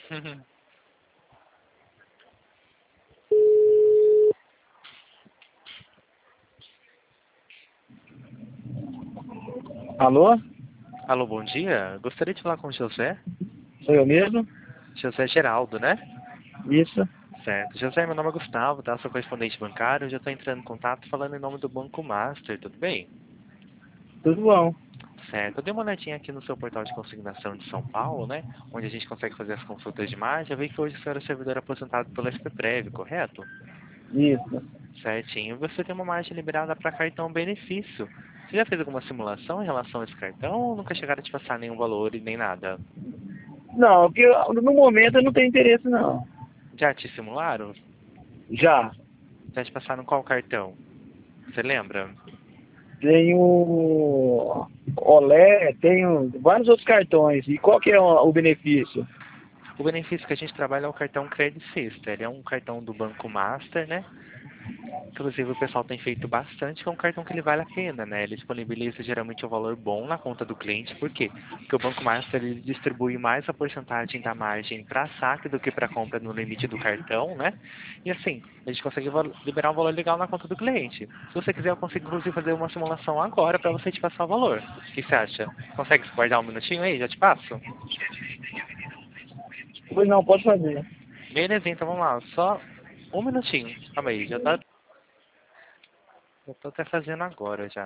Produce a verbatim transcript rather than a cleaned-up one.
Alô? Alô, bom dia. Gostaria de falar com o José. Sou eu mesmo? José Geraldo, né? Isso. Certo. José, meu nome é Gustavo, tá? Sou correspondente bancário. Eu já estou entrando em contato falando em nome do Banco Master, tudo bem? Tudo bom. Certo. Eu dei uma olhadinha aqui no seu portal de consignação de São Paulo, né? Onde a gente consegue fazer as consultas de margem. Eu vi que hoje o senhor é servidor aposentado pelo S P Prev, correto? Isso. Certinho. Você tem uma margem liberada para cartão benefício. Você já fez alguma simulação em relação a esse cartão ou nunca chegaram a te passar nenhum valor e nem nada? Não, porque eu- no momento eu não tenho interesse não. Já te simularam? Já. Já te passaram qual cartão? Você lembra? Tenho Olé, tenho vários outros cartões. E qual que é o, o benefício? O benefício que a gente trabalha é o cartão Credit System. Ele é um cartão do Banco Master, né? Inclusive o pessoal tem feito bastante, que é um cartão que ele vale a pena, né? Ele disponibiliza geralmente um valor bom na conta do cliente, por quê? Porque o Banco Master ele distribui mais a porcentagem da margem para saque do que para compra no limite do cartão, né? E assim, a gente consegue liberar um valor legal na conta do cliente. Se você quiser, eu consigo inclusive fazer uma simulação agora para você te passar o valor. O que você acha? Consegue guardar um minutinho aí? Já te passo? Pois não, pode fazer. Beleza, então vamos lá. Só um minutinho. Calma aí, já tá. Eu tô até fazendo agora já.